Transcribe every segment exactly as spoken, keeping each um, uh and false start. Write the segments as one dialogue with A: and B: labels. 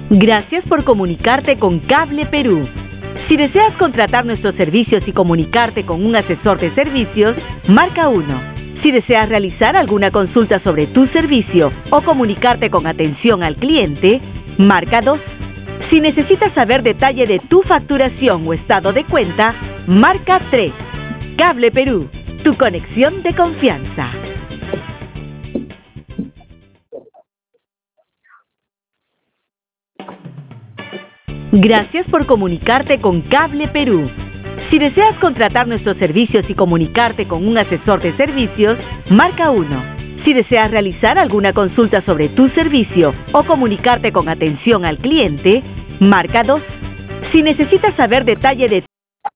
A: Gracias por comunicarte con Cable Perú. Si deseas contratar nuestros servicios y comunicarte con un asesor de servicios, marca uno. Si deseas realizar alguna consulta sobre tu servicio o comunicarte con atención al cliente, marca dos. Si necesitas saber detalle de tu facturación o estado de cuenta, marca tres. Cable Perú, tu conexión de confianza. Gracias por comunicarte con Cable Perú. Si deseas contratar nuestros servicios y comunicarte con un asesor de servicios, marca uno. Si deseas realizar alguna consulta sobre tu servicio o comunicarte con atención al cliente, marca dos. Si necesitas saber detalle de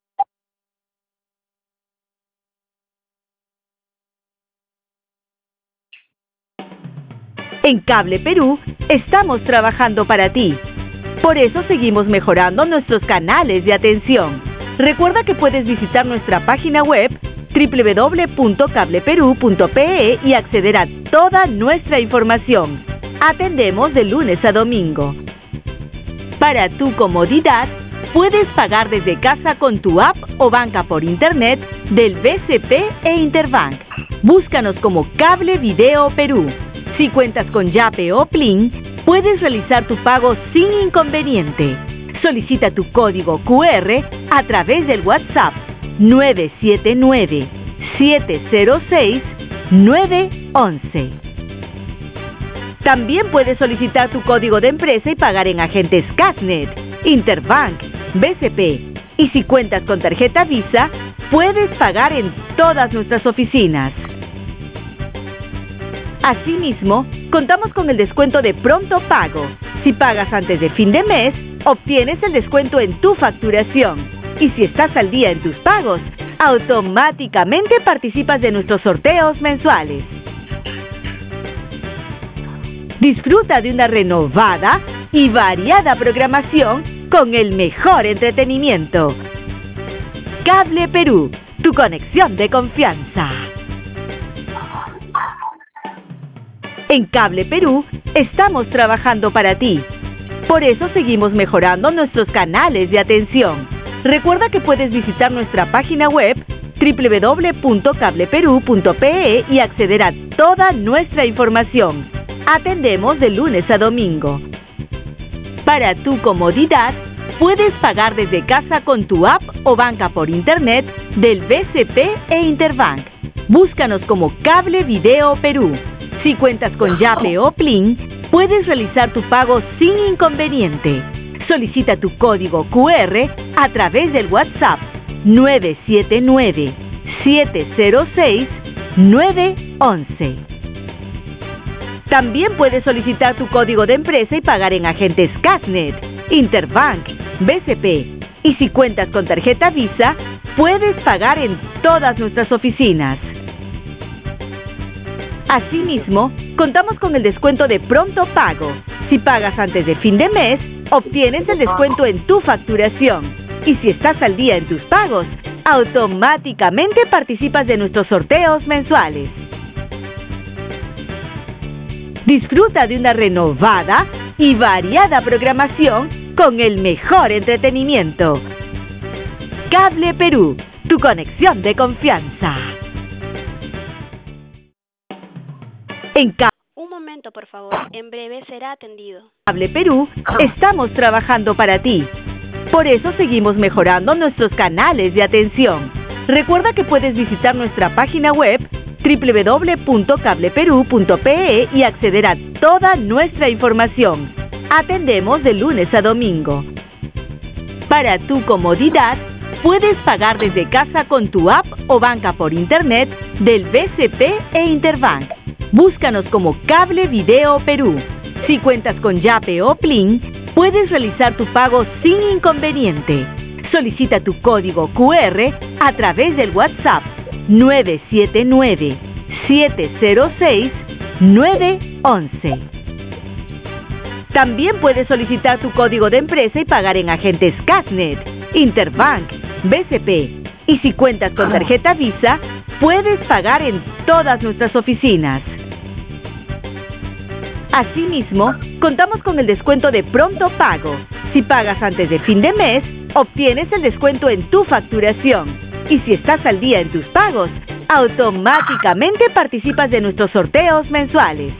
A: En Cable Perú, estamos trabajando para ti. Por eso seguimos mejorando nuestros canales de atención. Recuerda que puedes visitar nuestra página web doble u doble u doble u punto cable perú punto pe e y acceder a toda nuestra información. Atendemos de lunes a domingo. Para tu comodidad, puedes pagar desde casa con tu app o banca por internet del B C P e Interbank. Búscanos como Cable Video Perú. Si cuentas con Yape o Plin, puedes realizar tu pago sin inconveniente. Solicita tu código cu erre a través del WhatsApp nueve siete nueve, siete cero seis, nueve uno uno. También puedes solicitar tu código de empresa y pagar en agentes Casnet, Interbank, B C P. Y si cuentas con tarjeta Visa, puedes pagar en todas nuestras oficinas. Asimismo, contamos con el descuento de Pronto Pago. Si pagas antes de fin de mes, obtienes el descuento en tu facturación. Y si estás al día en tus pagos, automáticamente participas de nuestros sorteos mensuales. Disfruta de una renovada y variada programación con el mejor entretenimiento. Cable Perú, tu conexión de confianza. En Cable Perú, estamos trabajando para ti. Por eso seguimos mejorando nuestros canales de atención. Recuerda que puedes visitar nuestra página web doble u doble u doble u punto cable perú punto pe e y acceder a toda nuestra información. Atendemos de lunes a domingo. Para tu comodidad, puedes pagar desde casa con tu app o banca por internet del B C P e Interbank. Búscanos como Cable Video Perú. Si cuentas con Yape o Plin, puedes realizar tu pago sin inconveniente. Solicita tu código cu erre a través del WhatsApp nueve siete nueve, siete cero seis, nueve uno uno. También puedes solicitar tu código de empresa y pagar en agentes Casnet, Interbank, B C P. Y si cuentas con tarjeta Visa, puedes pagar en todas nuestras oficinas. Asimismo, contamos con el descuento de Pronto Pago. Si pagas antes de fin de mes, obtienes el descuento en tu facturación. Y si estás al día en tus pagos, automáticamente participas de nuestros sorteos mensuales. Disfruta de una renovada y variada programación con el mejor entretenimiento. Cable Perú, tu conexión de confianza. En Cable
B: Un momento, por favor. En breve será atendido.
A: Cable Perú, estamos trabajando para ti. Por eso seguimos mejorando nuestros canales de atención. Recuerda que puedes visitar nuestra página web doble u doble u doble u punto cable perú punto pe e y acceder a toda nuestra información. Atendemos de lunes a domingo. Para tu comodidad, puedes pagar desde casa con tu app o banca por internet del B C P e Interbank. Búscanos como Cable Video Perú. Si cuentas con Yape o Plin, puedes realizar tu pago sin inconveniente. Solicita tu código cu erre a través del WhatsApp nueve siete nueve, siete cero seis, nueve uno uno. También puedes solicitar tu código de empresa y pagar en agentes Casnet, Interbank, B C P. Y si cuentas con tarjeta Visa, puedes pagar en todas nuestras oficinas. Asimismo, contamos con el descuento de pronto pago. Si pagas antes de fin de mes, obtienes el descuento en tu facturación. Y si estás al día en tus pagos, automáticamente participas de nuestros sorteos mensuales.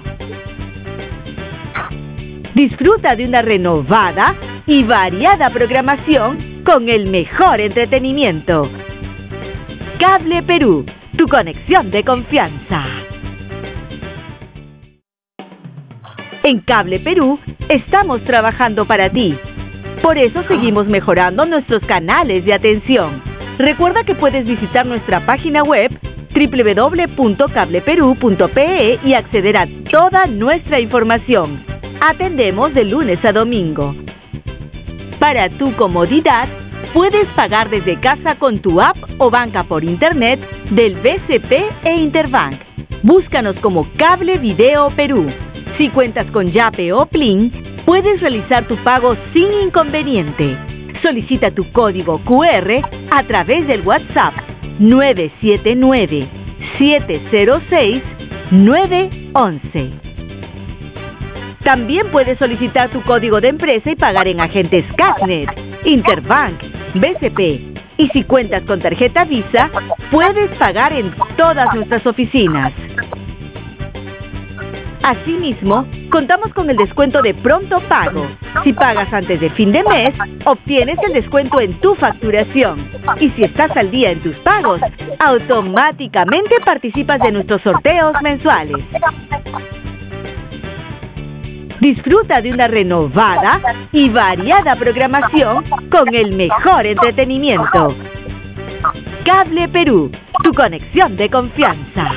A: Disfruta de una renovada y variada programación con el mejor entretenimiento. Cable Perú, tu conexión de confianza. En Cable Perú estamos trabajando para ti. Por eso seguimos mejorando nuestros canales de atención. Recuerda que puedes visitar nuestra página web doble u doble u doble u punto cable perú punto pe e y acceder a toda nuestra información. Atendemos de lunes a domingo. Para tu comodidad, puedes pagar desde casa con tu app o banca por internet del B C P e Interbank. Búscanos como Cable Video Perú. Si cuentas con Yape o Plin, puedes realizar tu pago sin inconveniente. Solicita tu código cu erre a través del WhatsApp nueve siete nueve, siete cero seis, nueve once. También puedes solicitar tu código de empresa y pagar en agentes Cashnet, Interbank, B C P. Y si cuentas con tarjeta Visa, puedes pagar en todas nuestras oficinas. Asimismo, contamos con el descuento de pronto pago. Si pagas antes de fin de mes, obtienes el descuento en tu facturación. Y si estás al día en tus pagos, automáticamente participas de nuestros sorteos mensuales. Disfruta de una renovada y variada programación con el mejor entretenimiento. Cable Perú, tu conexión de confianza.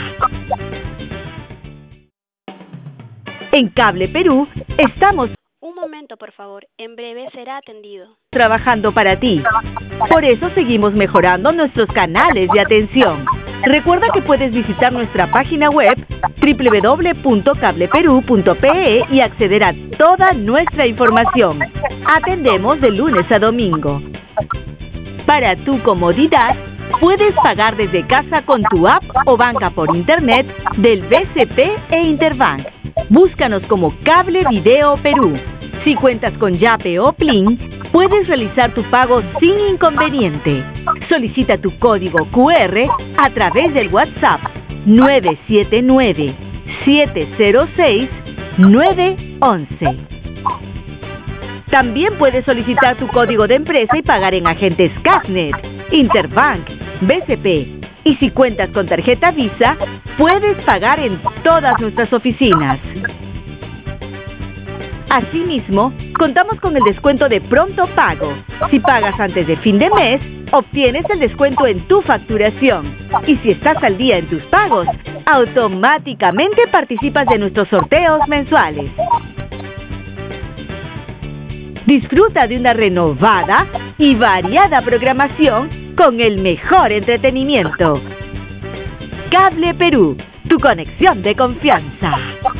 A: En Cable Perú estamos
B: Un momento, por favor. En breve será atendido.
A: trabajando para ti. Por eso seguimos mejorando nuestros canales de atención. Recuerda que puedes visitar nuestra página web doble u doble u doble u punto cable perú punto pe e y acceder a toda nuestra información. Atendemos de lunes a domingo. Para tu comodidad, puedes pagar desde casa con tu app o banca por internet del B C P e Interbank. Búscanos como Cable Video Perú. Si cuentas con Yape o Plin, puedes realizar tu pago sin inconveniente. Solicita tu código cu erre a través del WhatsApp nueve siete nueve, siete cero seis, nueve once. También puedes solicitar tu código de empresa y pagar en agentes Cashnet, Interbank, B C P. Y si cuentas con tarjeta Visa, puedes pagar en todas nuestras oficinas. Asimismo, contamos con el descuento de pronto pago. Si pagas antes de fin de mes, obtienes el descuento en tu facturación. Y si estás al día en tus pagos, automáticamente participas de nuestros sorteos mensuales. Disfruta de una renovada y variada programación con el mejor entretenimiento. Cable Perú, tu conexión de confianza.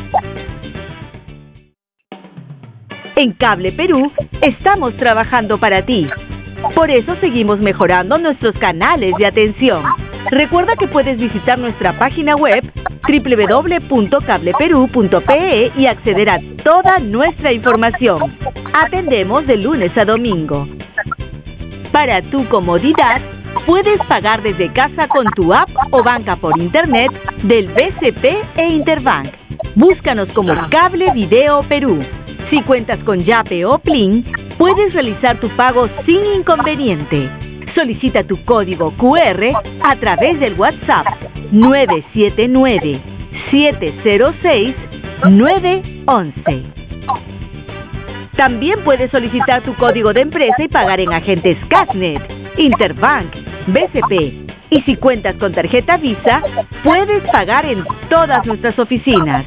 A: En Cable Perú estamos trabajando para ti. Por eso seguimos mejorando nuestros canales de atención. Recuerda que puedes visitar nuestra página web doble u doble u doble u punto cable perú punto pe e y acceder a toda nuestra información. Atendemos de lunes a domingo. Para tu comodidad, puedes pagar desde casa con tu app o banca por internet del B C P e Interbank. Búscanos como Cable Video Perú. Si cuentas con Yape o Plin, puedes realizar tu pago sin inconveniente. Solicita tu código cu erre a través del WhatsApp nueve siete nueve, siete cero seis, nueve once. También puedes solicitar tu código de empresa y pagar en agentes Cashnet, Interbank, B C P. Y si cuentas con tarjeta Visa, puedes pagar en todas nuestras oficinas.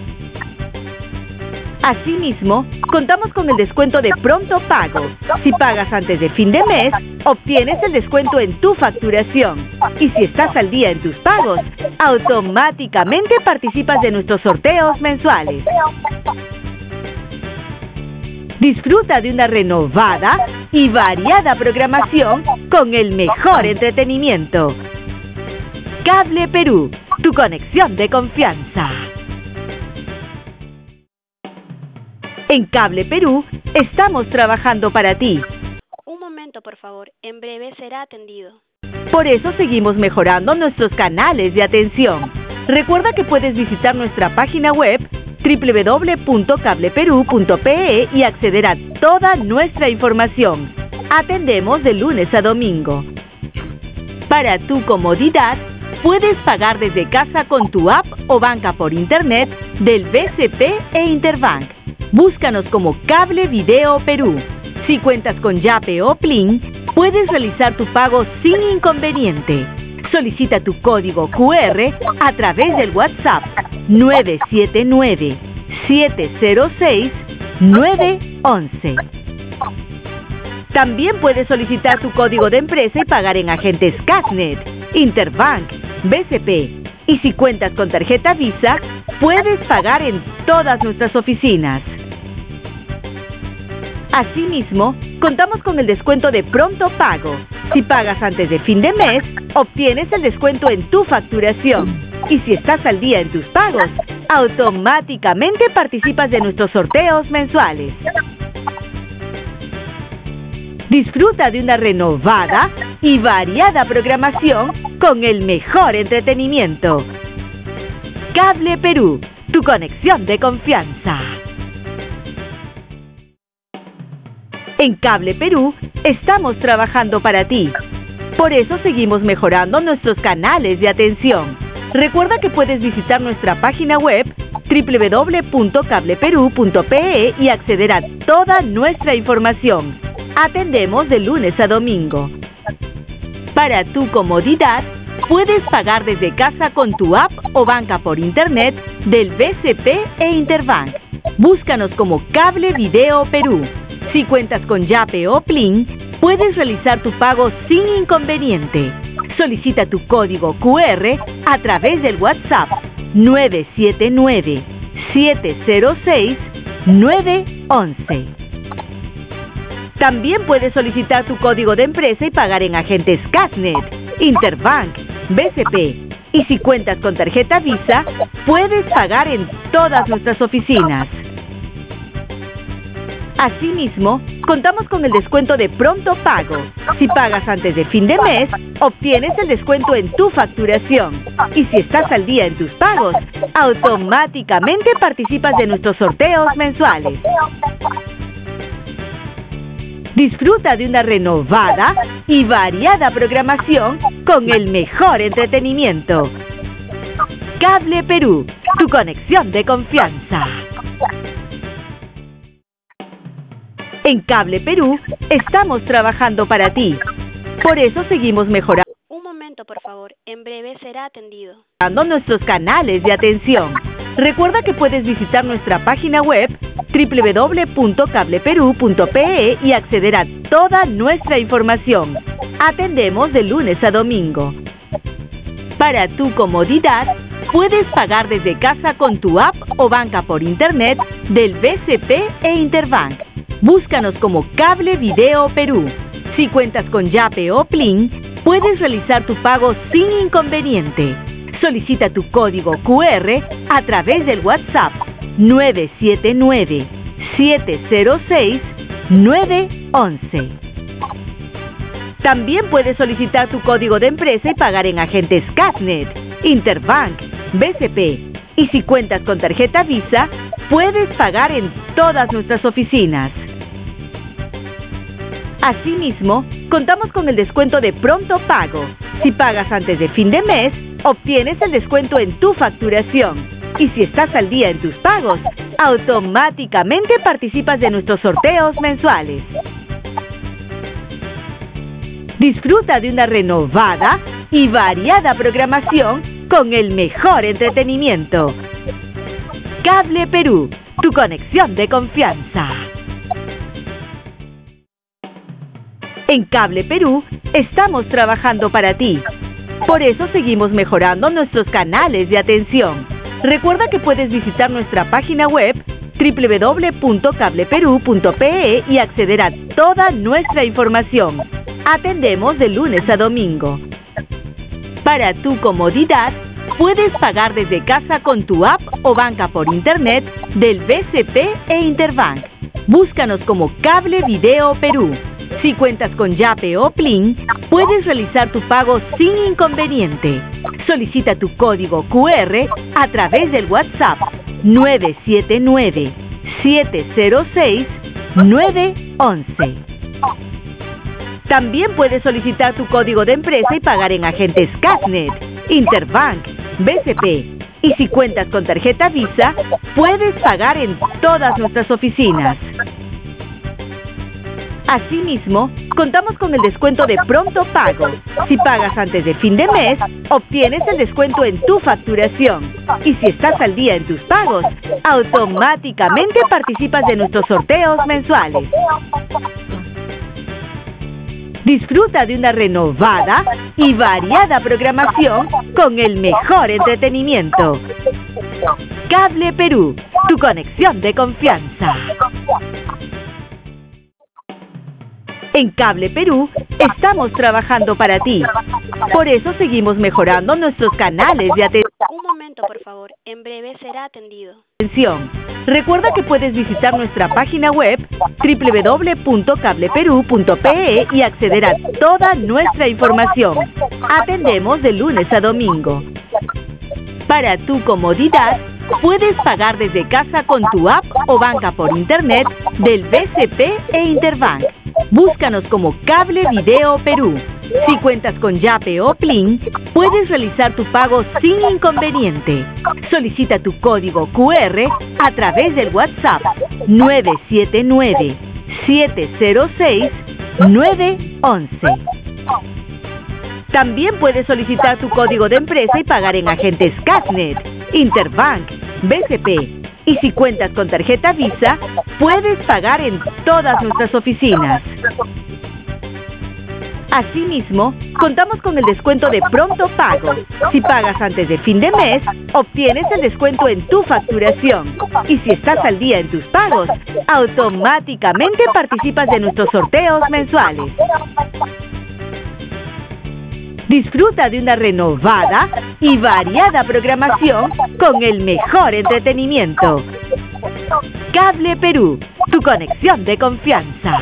A: Asimismo, contamos con el descuento de pronto pago. Si pagas antes de fin de mes, obtienes el descuento en tu facturación. Y si estás al día en tus pagos, automáticamente participas de nuestros sorteos mensuales. Disfruta de una renovada y variada programación con el mejor entretenimiento. Cable Perú, tu conexión de confianza. En Cable Perú estamos trabajando para ti.
B: Un momento, por favor. En breve será atendido.
A: Por eso seguimos mejorando nuestros canales de atención. Recuerda que puedes visitar nuestra página web doble u doble u doble u punto cable perú punto pe e y acceder a toda nuestra información. Atendemos de lunes a domingo. Para tu comodidad, puedes pagar desde casa con tu app o banca por internet del B C P e Interbank. Búscanos como Cable Video Perú. Si cuentas con Yape o Plin, puedes realizar tu pago sin inconveniente. Solicita tu código cu erre a través del WhatsApp nueve siete nueve, siete cero seis, nueve once. También puedes solicitar tu código de empresa y pagar en agentes Casnet, Interbank, B C P. Y si cuentas con tarjeta Visa, puedes pagar en todas nuestras oficinas. Asimismo, contamos con el descuento de pronto pago. Si pagas antes de fin de mes, obtienes el descuento en tu facturación. Y si estás al día en tus pagos, automáticamente participas de nuestros sorteos mensuales. Disfruta de una renovada y variada programación con el mejor entretenimiento. Cable Perú, tu conexión de confianza. En Cable Perú estamos trabajando para ti. Por eso seguimos mejorando nuestros canales de atención. Recuerda que puedes visitar nuestra página web doble u doble u doble u punto cable perú punto pe e y acceder a toda nuestra información. Atendemos de lunes a domingo. Para tu comodidad, puedes pagar desde casa con tu app o banca por internet del B C P e Interbank. Búscanos como Cable Video Perú. Si cuentas con Yape o Plin, puedes realizar tu pago sin inconveniente. Solicita tu código cu erre a través del WhatsApp nueve siete nueve, siete cero seis, nueve once. También puedes solicitar tu código de empresa y pagar en agentes Casnet, Interbank, B C P. Y si cuentas con tarjeta Visa, puedes pagar en todas nuestras oficinas. Asimismo, contamos con el descuento de pronto pago. Si pagas antes de fin de mes, obtienes el descuento en tu facturación. Y si estás al día en tus pagos, automáticamente participas de nuestros sorteos mensuales. Disfruta de una renovada y variada programación con el mejor entretenimiento. Cable Perú, tu conexión de confianza. En Cable Perú estamos trabajando para ti. Por eso seguimos mejorando
B: Un momento, por favor. En breve será atendido.
A: nuestros canales de atención. Recuerda que puedes visitar nuestra página web doble u doble u doble u punto cable perú punto pe e y acceder a toda nuestra información. Atendemos de lunes a domingo. Para tu comodidad, puedes pagar desde casa con tu app o banca por internet del B C P e Interbank. Búscanos como Cable Video Perú. Si cuentas con Yape o Plin, puedes realizar tu pago sin inconveniente. Solicita tu código cu erre a través del WhatsApp nueve siete nueve, siete cero seis, nueve once. También puedes solicitar tu código de empresa y pagar en agentes Casnet, Interbank, B C P. Y si cuentas con tarjeta Visa, puedes pagar en todas nuestras oficinas. Asimismo, contamos con el descuento de pronto pago. Si pagas antes de fin de mes, obtienes el descuento en tu facturación. Y si estás al día en tus pagos, automáticamente participas de nuestros sorteos mensuales. Disfruta de una renovada y variada programación con el mejor entretenimiento. Cable Perú, tu conexión de confianza. En Cable Perú estamos trabajando para ti. Por eso seguimos mejorando nuestros canales de atención. Recuerda que puedes visitar nuestra página web doble u doble u doble u punto cable perú punto pe e y acceder a toda nuestra información. Atendemos de lunes a domingo. Para tu comodidad, puedes pagar desde casa con tu app o banca por internet del B C P e Interbank. Búscanos como Cable Video Perú. Si cuentas con Yape o Plin, puedes realizar tu pago sin inconveniente. Solicita tu código Q R a través del WhatsApp nueve siete nueve, siete cero seis, nueve once. También puedes solicitar tu código de empresa y pagar en agentes Cashnet, Interbank, B C P. Y si cuentas con tarjeta Visa, puedes pagar en todas nuestras oficinas. Asimismo, contamos con el descuento de Pronto Pago. Si pagas antes de fin de mes, obtienes el descuento en tu facturación. Y si estás al día en tus pagos, automáticamente participas de nuestros sorteos mensuales. Disfruta de una renovada y variada programación con el mejor entretenimiento. Cable Perú, tu conexión de confianza. En Cable Perú estamos trabajando para ti. Por eso seguimos mejorando nuestros canales de atención.
B: Un momento, por favor. En breve será atendido.
A: Recuerda que puedes visitar nuestra página web doble u doble u doble u punto cable perú punto pe e y acceder a toda nuestra información. Atendemos de lunes a domingo. Para tu comodidad, puedes pagar desde casa con tu app o banca por internet del B C P e Interbank. Búscanos como Cable Video Perú. Si cuentas con Yape o Plin, puedes realizar tu pago sin inconveniente. Solicita tu código Q R a través del WhatsApp nueve siete nueve, siete cero seis, nueve once. También puedes solicitar tu código de empresa y pagar en agentes Cashnet, Interbank, B C P. Y si cuentas con tarjeta Visa, puedes pagar en todas nuestras oficinas. Asimismo, contamos con el descuento de Pronto Pago. Si pagas antes de fin de mes, obtienes el descuento en tu facturación. Y si estás al día en tus pagos, automáticamente participas de nuestros sorteos mensuales. Disfruta de una renovada y variada programación con el mejor entretenimiento. Cable Perú, tu conexión de confianza.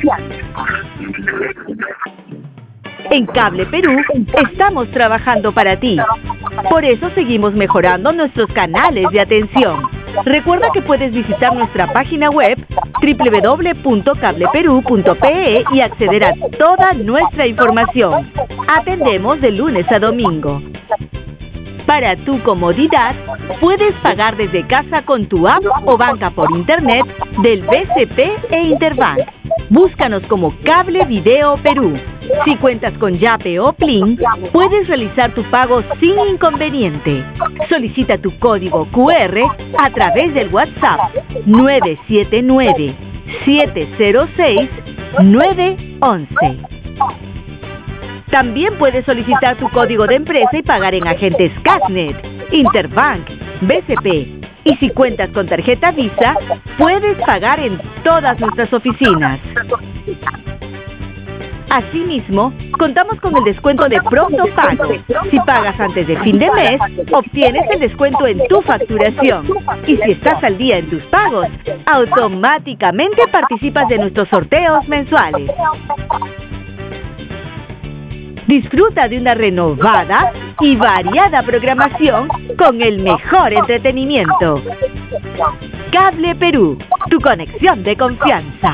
A: En Cable Perú estamos trabajando para ti. Por eso seguimos mejorando nuestros canales de atención. Recuerda que puedes visitar nuestra página web doble u doble u doble u punto cable perú punto pe e y acceder a toda nuestra información. Atendemos de lunes a domingo. Para tu comodidad, puedes pagar desde casa con tu app o banca por internet del B C P e Interbank. Búscanos como Cable Video Perú. Si cuentas con Yape o Plin, puedes realizar tu pago sin inconveniente. Solicita tu código Q R a través del WhatsApp nueve siete nueve, siete cero seis, nueve once. También puedes solicitar tu código de empresa y pagar en agentes Cashnet, Interbank, B C P. Y si cuentas con tarjeta Visa, puedes pagar en todas nuestras oficinas. Asimismo, contamos con el descuento de Pronto Pago. Si pagas antes de fin de mes, obtienes el descuento en tu facturación. Y si estás al día en tus pagos, automáticamente participas de nuestros sorteos mensuales. Disfruta de una renovada y variada programación con el mejor entretenimiento. Cable Perú, tu conexión de confianza.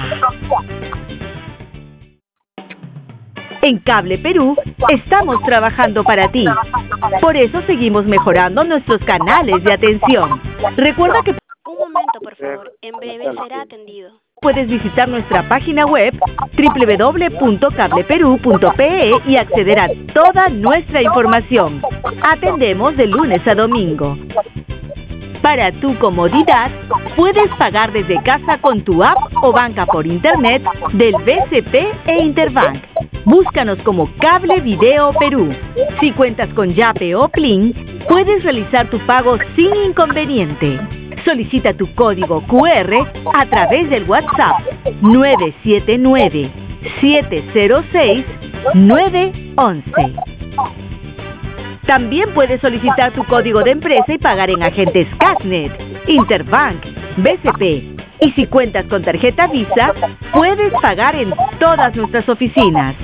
A: En Cable Perú estamos trabajando para ti. Por eso seguimos mejorando nuestros canales de atención. Recuerda que...
B: Un momento, por favor. En breve será atendido.
A: Puedes visitar nuestra página web doble u doble u doble u punto cable perú punto pe e y acceder a toda nuestra información. Atendemos de lunes a domingo. Para tu comodidad, puedes pagar desde casa con tu app o banca por internet del B C P e Interbank. Búscanos como Cable Video Perú. Si cuentas con Yape o Plin, puedes realizar tu pago sin inconveniente. Solicita tu código Q R a través del WhatsApp nueve siete nueve, siete cero seis, nueve once. También puedes solicitar tu código de empresa y pagar en agentes Cashnet, Interbank, B C P. Y si cuentas con tarjeta Visa, puedes pagar en todas nuestras oficinas.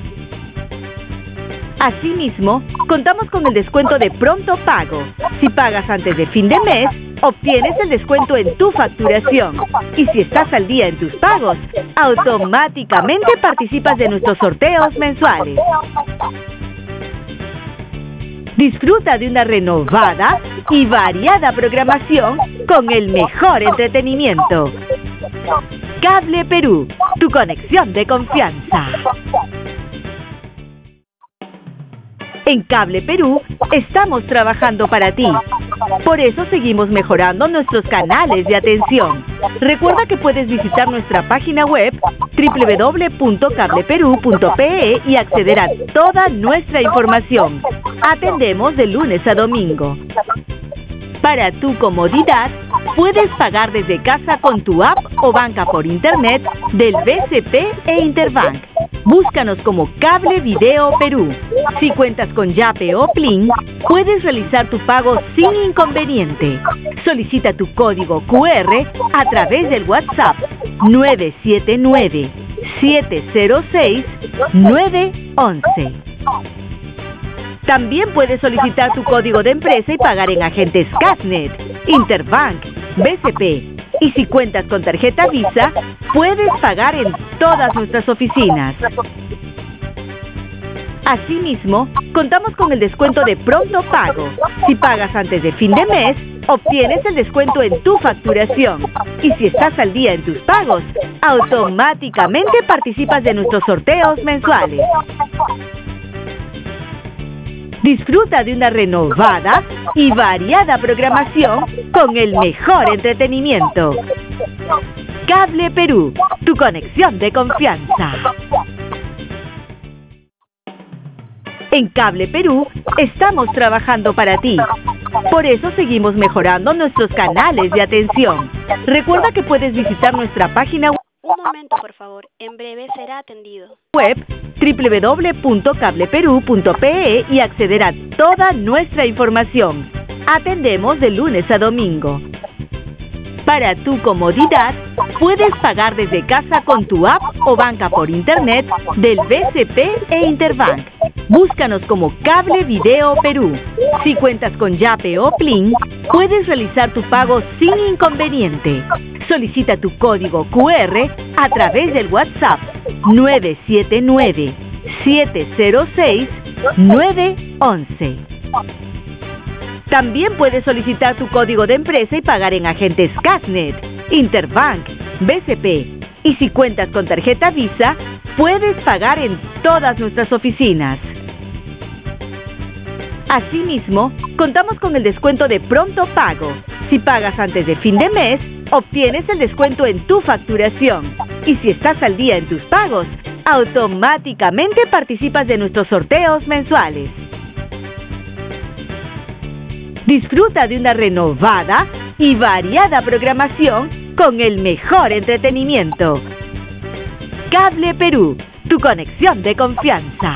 A: Asimismo, contamos con el descuento de pronto pago. Si pagas antes de fin de mes, obtienes el descuento en tu facturación. Y si estás al día en tus pagos, automáticamente participas de nuestros sorteos mensuales. Disfruta de una renovada y variada programación con el mejor entretenimiento. Cable Perú, tu conexión de confianza. En Cable Perú estamos trabajando para ti. Por eso seguimos mejorando nuestros canales de atención. Recuerda que puedes visitar nuestra página web doble u doble u doble u punto cable perú punto pe e y acceder a toda nuestra información. Atendemos de lunes a domingo. Para tu comodidad, puedes pagar desde casa con tu app o banca por internet del B C P e Interbank. Búscanos como Cable Video Perú. Si cuentas con Yape o Plin, puedes realizar tu pago sin inconveniente. Solicita tu código cu erre a través del WhatsApp nueve siete nueve, siete cero seis, nueve once. También puedes solicitar tu código de empresa y pagar en agentes Cashnet, Interbank, B C P. Y si cuentas con tarjeta Visa, puedes pagar en todas nuestras oficinas. Asimismo, contamos con el descuento de pronto pago. Si pagas antes de fin de mes, obtienes el descuento en tu facturación. Y si estás al día en tus pagos, automáticamente participas de nuestros sorteos mensuales. Disfruta de una renovada y variada programación con el mejor entretenimiento. Cable Perú, tu conexión de confianza. En Cable Perú estamos trabajando para ti. Por eso seguimos mejorando nuestros canales de atención. Recuerda que puedes visitar nuestra página web.
B: Un momento, por favor. En breve será atendido.
A: Web doble u doble u doble u punto cable perú punto pe e y acceder a toda nuestra información. Atendemos de lunes a domingo. Para tu comodidad, puedes pagar desde casa con tu app o banca por internet del B C P e Interbank. Búscanos como Cable Video Perú. Si cuentas con Yape o Plin, puedes realizar tu pago sin inconveniente. Solicita tu código cu erre a través del WhatsApp nueve siete nueve, siete cero seis, nueve once. También puedes solicitar tu código de empresa y pagar en agentes Cashnet, Interbank, B C P. Y si cuentas con tarjeta Visa, puedes pagar en todas nuestras oficinas. Asimismo, contamos con el descuento de pronto pago. Si pagas antes de fin de mes, obtienes el descuento en tu facturación. Y si estás al día en tus pagos, automáticamente participas de nuestros sorteos mensuales. Disfruta de una renovada y variada programación con el mejor entretenimiento. Cable Perú, tu conexión de confianza.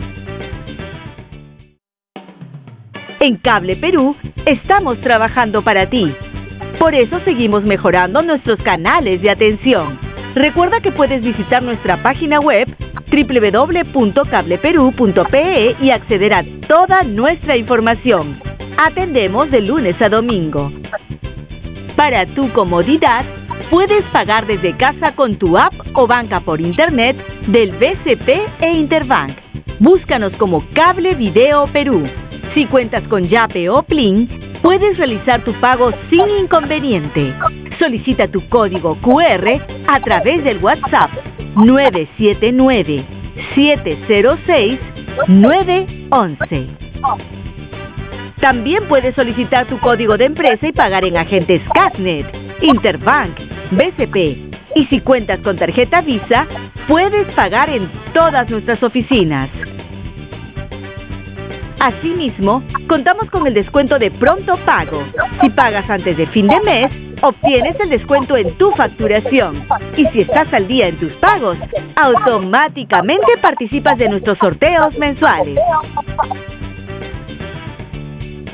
A: En Cable Perú estamos trabajando para ti. Por eso seguimos mejorando nuestros canales de atención. Recuerda que puedes visitar nuestra página web doble u doble u doble u punto cable perú punto pe e y acceder a toda nuestra información. Atendemos de lunes a domingo. Para tu comodidad, puedes pagar desde casa con tu app o banca por internet del B C P e Interbank. Búscanos como Cable Video Perú. Si cuentas con Yape o Plin, puedes realizar tu pago sin inconveniente. Solicita tu código cu erre a través del WhatsApp nueve siete nueve, siete cero seis, nueve once. También puedes solicitar tu código de empresa y pagar en agentes Cashnet, Interbank, B C P. Y si cuentas con tarjeta Visa, puedes pagar en todas nuestras oficinas. Asimismo, contamos con el descuento de pronto pago. Si pagas antes de fin de mes, obtienes el descuento en tu facturación. Y si estás al día en tus pagos, automáticamente participas de nuestros sorteos mensuales.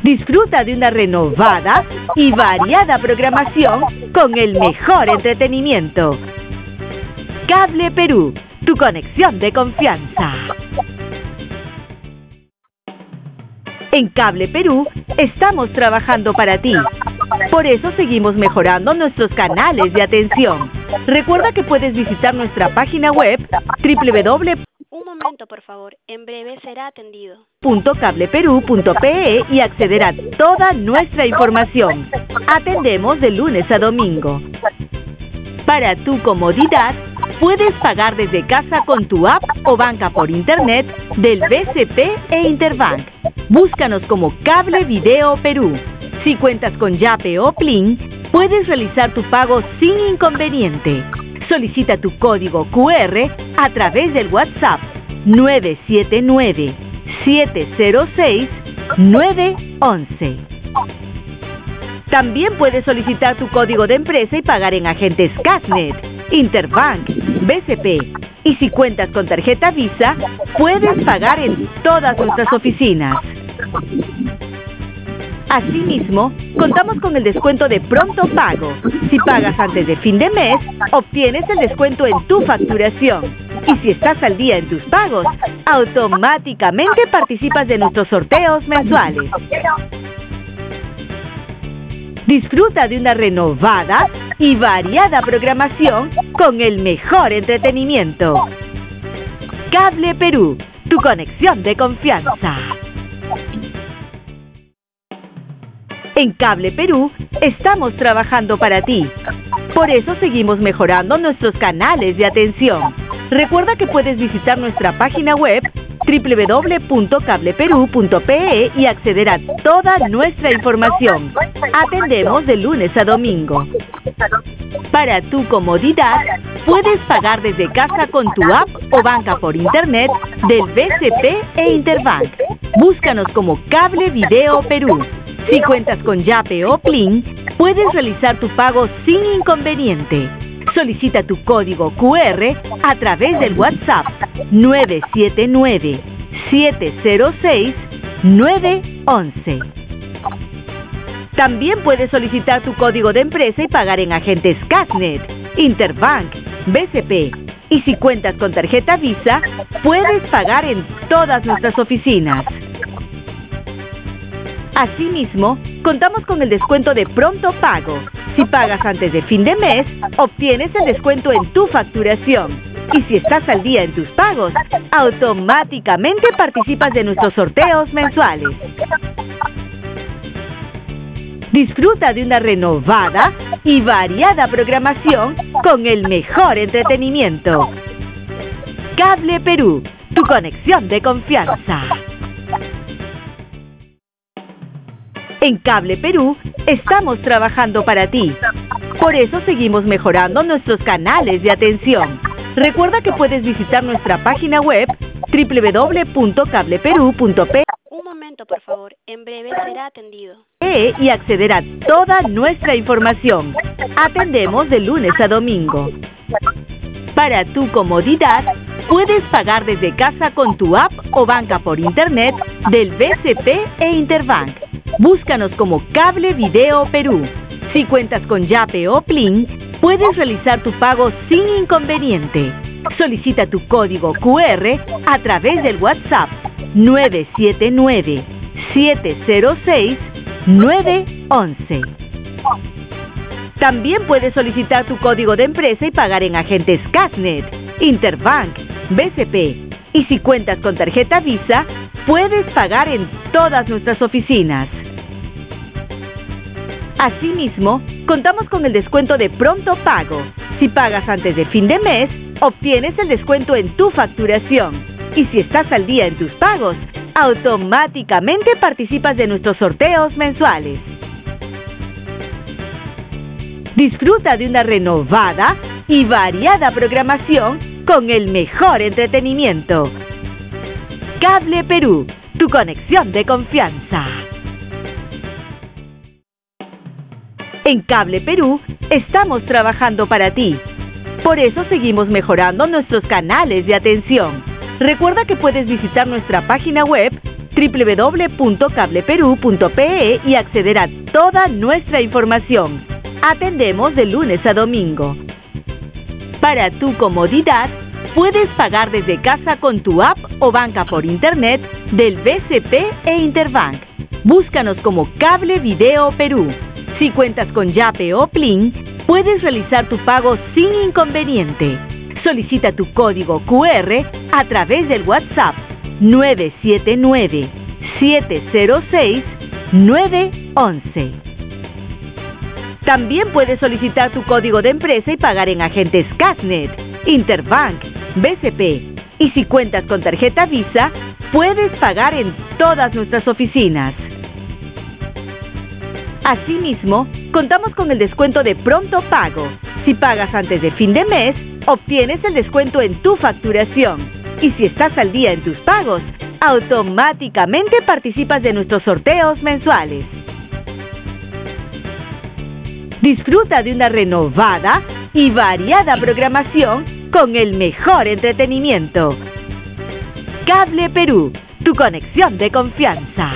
A: Disfruta de una renovada y variada programación con el mejor entretenimiento. Cable Perú, tu conexión de confianza. En Cable Perú estamos trabajando para ti. Por eso seguimos mejorando nuestros canales de atención. Recuerda que puedes visitar nuestra página web doble u doble u doble u
B: Un momento, por favor. En breve será atendido.
A: punto cable perú punto pe y acceder a toda nuestra información. Atendemos de lunes a domingo. Para tu comodidad, puedes pagar desde casa con tu app o banca por internet del B C P e Interbank. Búscanos como Cable Video Perú. Si cuentas con Yape o Plin, puedes realizar tu pago sin inconveniente. Solicita tu código cu erre a través del WhatsApp nueve siete nueve, siete cero seis, nueve once. También puedes solicitar tu código de empresa y pagar en agentes Casnet, Interbank, B C P. Y si cuentas con tarjeta Visa, puedes pagar en todas nuestras oficinas. Asimismo, contamos con el descuento de pronto pago. Si pagas antes de fin de mes, obtienes el descuento en tu facturación. Y si estás al día en tus pagos, automáticamente participas de nuestros sorteos mensuales. Disfruta de una renovada y variada programación con el mejor entretenimiento. Cable Perú, tu conexión de confianza. En Cable Perú estamos trabajando para ti. Por eso seguimos mejorando nuestros canales de atención. Recuerda que puedes visitar nuestra página web doble u doble u doble u punto cable perú punto pe y acceder a toda nuestra información. Atendemos de lunes a domingo. Para tu comodidad, puedes pagar desde casa con tu app o banca por internet del B C P e Interbank. Búscanos como Cable Video Perú. Si cuentas con Yape o Plin, puedes realizar tu pago sin inconveniente. Solicita tu código cu erre a través del WhatsApp nueve siete nueve, siete cero seis, nueve once. También puedes solicitar tu código de empresa y pagar en agentes Casnet, Interbank, B C P. Y si cuentas con tarjeta Visa, puedes pagar en todas nuestras oficinas. Asimismo, contamos con el descuento de pronto pago. Si pagas antes de fin de mes, obtienes el descuento en tu facturación. Y si estás al día en tus pagos, automáticamente participas de nuestros sorteos mensuales. Disfruta de una renovada y variada programación con el mejor entretenimiento. Cable Perú, tu conexión de confianza. En Cable Perú estamos trabajando para ti. Por eso seguimos mejorando nuestros canales de atención. Recuerda que puedes visitar nuestra página web doble u doble u doble u punto cable perú punto pe
B: Un momento, por favor. En breve será atendido.
A: y acceder a toda nuestra información. Atendemos de lunes a domingo. Para tu comodidad, puedes pagar desde casa con tu app o banca por internet del B C P e Interbank. Búscanos como Cable Video Perú. Si cuentas con Yape o Plin, puedes realizar tu pago sin inconveniente. Solicita tu código cu erre a través del WhatsApp nueve siete nueve, siete cero seis, nueve once. También puedes solicitar tu código de empresa y pagar en agentes Casnet, Interbank, B C P. Y si cuentas con tarjeta Visa, puedes pagar en todas nuestras oficinas. Asimismo, contamos con el descuento de pronto pago. Si pagas antes de fin de mes, obtienes el descuento en tu facturación. Y si estás al día en tus pagos, automáticamente participas de nuestros sorteos mensuales. Disfruta de una renovada y variada programación con el mejor entretenimiento. Cable Perú, tu conexión de confianza. En Cable Perú estamos trabajando para ti. Por eso seguimos mejorando nuestros canales de atención. Recuerda que puedes visitar nuestra página web doble u doble u doble u punto cable perú punto pe y acceder a toda nuestra información. Atendemos de lunes a domingo. Para tu comodidad, puedes pagar desde casa con tu app o banca por internet del B C P e Interbank. Búscanos como Cable Video Perú. Si cuentas con Yape o Plin, puedes realizar tu pago sin inconveniente. Solicita tu código cu erre a través del WhatsApp nueve siete nueve, siete cero seis, nueve once. También puedes solicitar tu código de empresa y pagar en agentes Casnet, Interbank, B C P. Y si cuentas con tarjeta Visa, puedes pagar en todas nuestras oficinas. Asimismo, contamos con el descuento de pronto pago. Si pagas antes de fin de mes, obtienes el descuento en tu facturación. Y si estás al día en tus pagos, automáticamente participas de nuestros sorteos mensuales. Disfruta de una renovada y variada programación con el mejor entretenimiento. Cable Perú, tu conexión de confianza.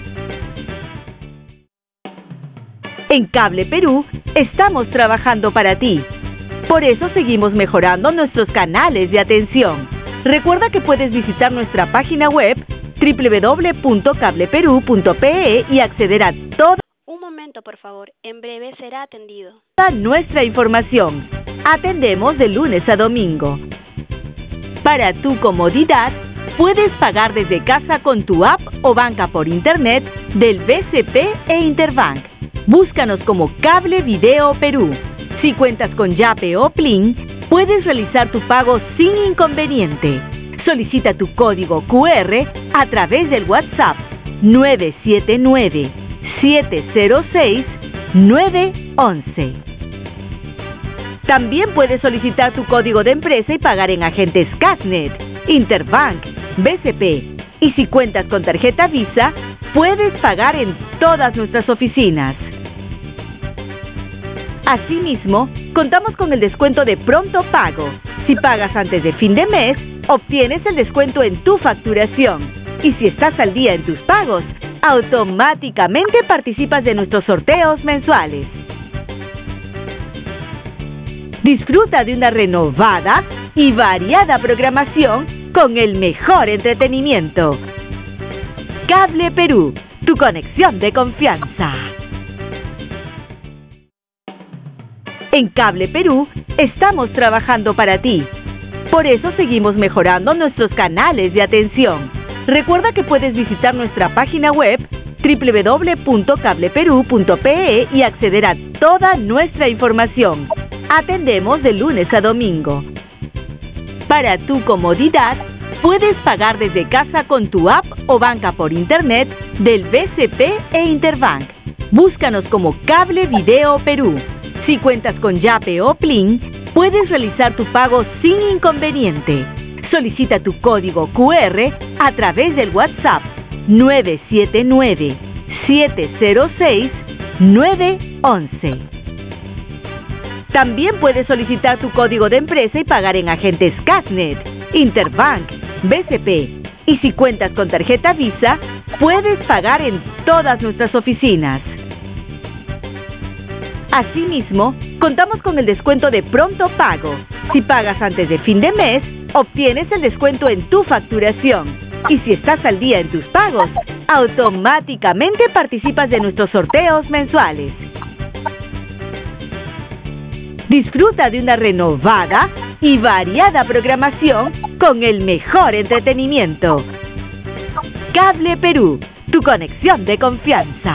A: En Cable Perú estamos trabajando para ti. Por eso seguimos mejorando nuestros canales de atención. Recuerda que puedes visitar nuestra página web doble u doble u doble u punto cable perú punto pe y acceder a toda
B: Un momento, por favor. En breve será atendido.
A: nuestra información. Atendemos de lunes a domingo. Para tu comodidad, puedes pagar desde casa con tu app o banca por internet del B C P e Interbank. Búscanos como Cable Video Perú. Si cuentas con Yape o Plin, puedes realizar tu pago sin inconveniente. Solicita tu código cu erre a través del WhatsApp nueve siete nueve, siete cero seis, nueve once. También puedes solicitar tu código de empresa y pagar en agentes Casnet, Interbank, B C P. Y si cuentas con tarjeta Visa, puedes pagar en todas nuestras oficinas. Asimismo, contamos con el descuento de pronto pago. Si pagas antes de fin de mes, obtienes el descuento en tu facturación. Y si estás al día en tus pagos, automáticamente participas de nuestros sorteos mensuales. Disfruta de una renovada y variada programación con el mejor entretenimiento. Cable Perú, tu conexión de confianza. En Cable Perú estamos trabajando para ti. Por eso seguimos mejorando nuestros canales de atención. Recuerda que puedes visitar nuestra página web doble u doble u doble u punto cable perú punto pe y acceder a toda nuestra información. Atendemos de lunes a domingo. Para tu comodidad, puedes pagar desde casa con tu app o banca por internet del B C P e Interbank. Búscanos como Cable Video Perú. Si cuentas con Yape o Plin, puedes realizar tu pago sin inconveniente. Solicita tu código cu erre a través del WhatsApp nueve siete nueve, siete cero seis, nueve once. También puedes solicitar tu código de empresa y pagar en agentes Casnet, Interbank, B C P. Y si cuentas con tarjeta Visa, puedes pagar en todas nuestras oficinas. Asimismo, contamos con el descuento de pronto pago. Si pagas antes de fin de mes, obtienes el descuento en tu facturación. Y si estás al día en tus pagos, automáticamente participas de nuestros sorteos mensuales. Disfruta de una renovada y variada programación con el mejor entretenimiento. Cable Perú, tu conexión de confianza.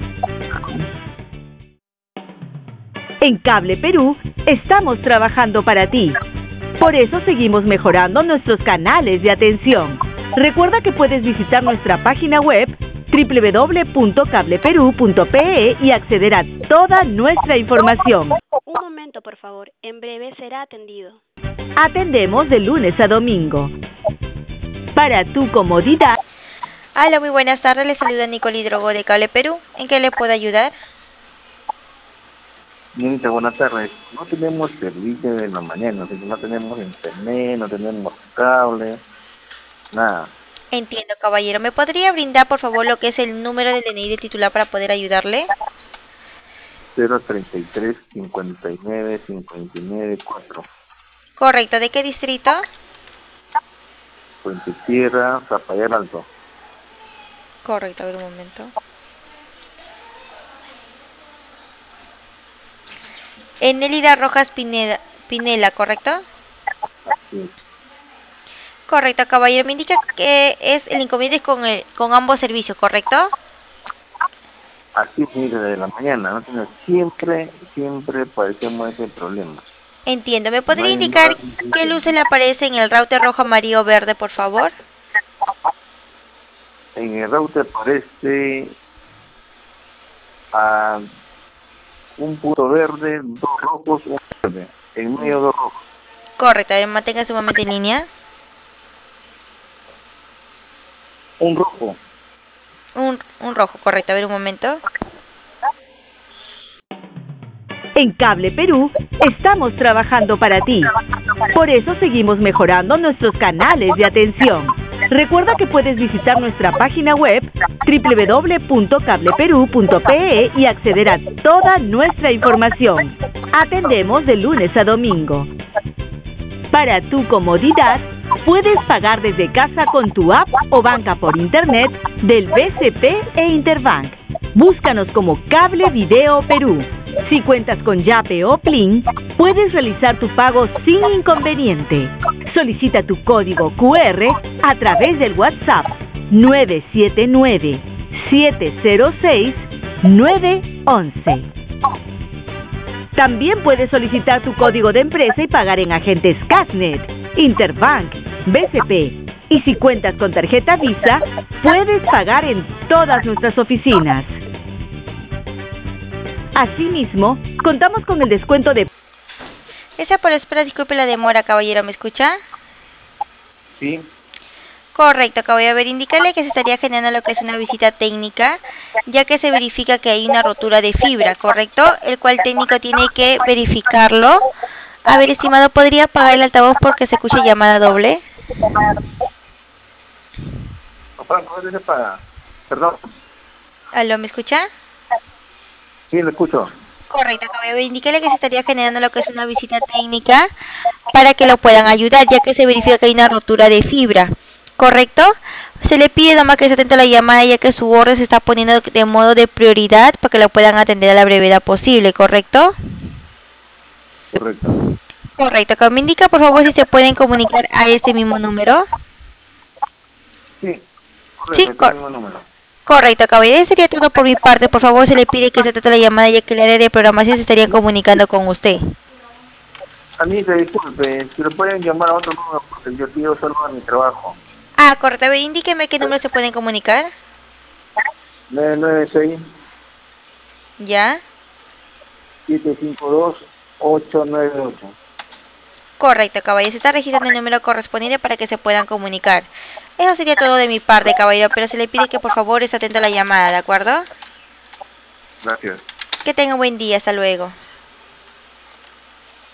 A: En Cable Perú estamos trabajando para ti. Por eso seguimos mejorando nuestros canales de atención. Recuerda que puedes visitar nuestra página web doble u doble u doble u punto cable perú punto pe y acceder a toda nuestra información.
B: Un momento, por favor. En breve será atendido.
A: Atendemos de lunes a domingo. Para tu comodidad.
C: Hola, muy buenas tardes. Le saluda Nicole Drogo de Cable Perú. ¿En qué le puedo ayudar?
D: Señorita, buenas tardes. No tenemos servicio de la mañana, no tenemos internet, no tenemos cable, nada.
C: Entiendo, caballero. ¿Me podría brindar, por favor, lo que es el número del D N I del titular para poder ayudarle?
D: cero treinta y tres, cincuenta y nueve, cincuenta y nueve, cuatro.
C: Correcto. ¿De qué distrito?
D: Puente Tierra, Zapallar Alto.
C: Correcto, a ver un momento. Enélida Rojas Pineda, Pinela, ¿correcto?
D: Así es.
C: Correcto, caballero. Me indica que es el inconveniente con, el, con ambos servicios, ¿correcto?
D: Así es, mire, desde la mañana, ¿no? Tiene- Siempre, siempre padecemos ese problema.
C: Entiendo. ¿Me
D: No
C: podría
D: hay
C: indicar
D: nada-
C: qué luces le aparece en el router rojo, amarillo o verde, por favor?
D: En el router aparece a un punto verde, dos rojos, un verde. En medio dos rojos.
C: Correcto. A ver, manténgase un momento en línea.
D: Un rojo.
C: Un, un rojo, correcto. A ver, un momento.
A: En Cable Perú estamos trabajando para ti. Por eso seguimos mejorando nuestros canales de atención. Recuerda que puedes visitar nuestra página web doble u doble u doble u punto cable perú punto pe e y acceder a toda nuestra información. Atendemos de lunes a domingo. Para tu comodidad, puedes pagar desde casa con tu app o banca por internet del B C P e Interbank. Búscanos como Cable Video Perú. Si cuentas con Yape o Plin, puedes realizar tu pago sin inconveniente. Solicita tu código cu erre a través del WhatsApp nueve siete nueve, siete cero seis, nueve once. También puedes solicitar tu código de empresa y pagar en agentes Casnet, Interbank, B C P. Y si cuentas con tarjeta Visa, puedes pagar en todas nuestras oficinas. Asimismo, contamos con el descuento de...
C: Esa por la espera, disculpe la demora, caballero. ¿Me escucha?
D: Sí.
C: Correcto, caballero. A ver, indicarle que se estaría generando lo que es una visita técnica, ya que se verifica que hay una rotura de fibra, ¿correcto? El cual el técnico tiene que verificarlo. A ver, estimado, ¿podría apagar el altavoz porque se escucha llamada doble?
D: No, Franco, ¿dónde se paga? Perdón.
C: ¿Aló, me escucha?
D: Sí, lo escucho.
C: Correcto, caballero. Indíquele que se estaría generando lo que es una visita técnica para que lo puedan ayudar, ya que se verifica que hay una rotura de fibra, ¿correcto? Se le pide nomás que se atente a la llamada, ya que su orden se está poniendo de modo de prioridad para que lo puedan atender a la brevedad posible, ¿correcto?
D: Correcto.
C: Correcto. Que me indica, por favor, si se pueden comunicar a este mismo número.
D: Sí. Correcto,
C: Sí,
D: este
C: cor-
D: mismo número.
C: Correcto, caballero. Sería todo por mi parte. Por favor, se le pide que se atente a la llamada, ya que el área de programación se estaría comunicando con usted.
D: A mí, te disculpe, si lo pueden llamar a otro número porque yo pido solo a mi trabajo.
C: Ah, correcto. A ver, indíqueme qué número se pueden comunicar.
D: nueve nueve seis,
C: ¿Ya?
D: siete cinco dos, ocho nueve ocho.
C: Correcto, caballero. Se está registrando el número correspondiente para que se puedan comunicar. Eso sería todo de mi parte, caballero, pero se le pide que por favor esté atento a la llamada, ¿de acuerdo?
D: Gracias.
C: Que tenga un buen día. Hasta luego.